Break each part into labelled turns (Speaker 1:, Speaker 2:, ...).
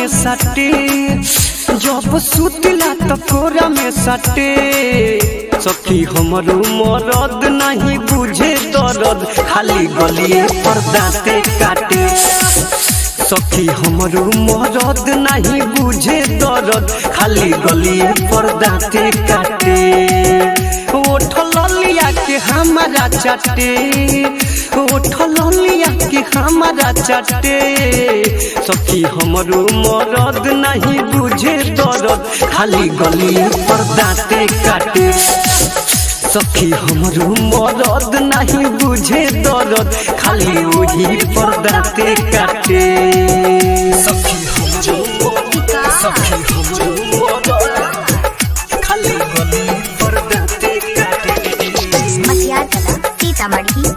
Speaker 1: में सटे जब सुतला तो कोरा में सटे सखी हमरो मरद नहीं बुझे दर्द खाली गलिए पर दांते काटे सखी हमरो मरद नहीं बुझे दर्द खाली गलिए पर दांते काटे ओठ ललिया के हमारा चटे ओठ ललिया के हमारा चटे सखी हमरो मरद नहीं बुझे दर्द खाली गलिए पर दांते काटे सखी हमरो मरद नहीं बुझे दर्द खाली वही पर दांते काटे सखी हमरो खाली गलिए पर दांते काटे
Speaker 2: मटियार कला सीतामढ़ी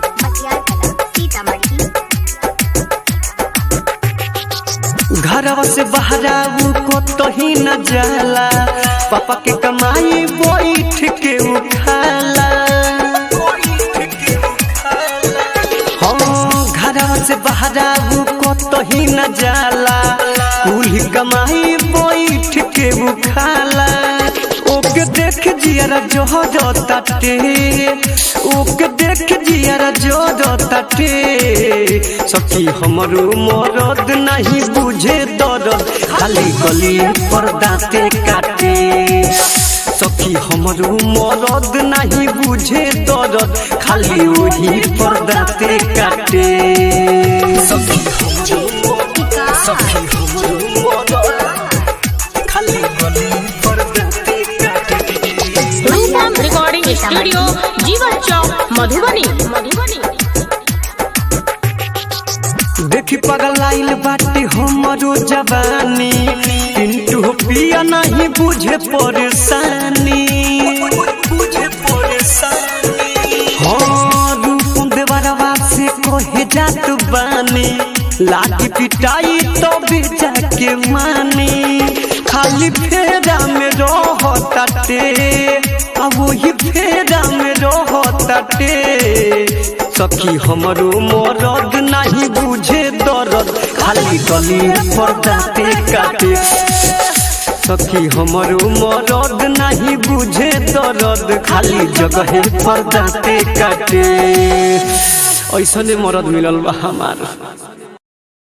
Speaker 1: घरवा से बहराऊ को तो ही न जाला पापा के कमाई बैठ के उठाला हाँ घरवा से बहराऊ को तो ही न जाला कुल कमाई बैठ के उठाला ओके देख जियारा जो तटे ओके देख जियारा जो तटे सखी हमरो मरद नहीं बुझे दर्द खाली गलिए पर दांते काटे सखी हमरो मरद नहीं बुझे दर्द खाली वही पर दांते काटे सखी हमरो खाली गलिए पर दांते काटे
Speaker 3: रिकॉर्डिंग स्टूडियो जीवन चौक मधुबनी
Speaker 1: देखी पगलाइल बाटे हमरो जवानी पिंटू पिया नहीं बुझे परेशानी हाँ रूप देवरवा से कहे जात बानी लाठी पिटाई तो भी जाके मानी खाली फेरा में रहताटे अब वही फेरा में रहताटे सखी हमरो मरद नहीं बुझे दर्द खाली गलिए पर दांते काटे सखी हमरो मरद नहीं बुझे दर्द खाली जगह पर दांते काटे ऐसने मरद मिलल बा हमार।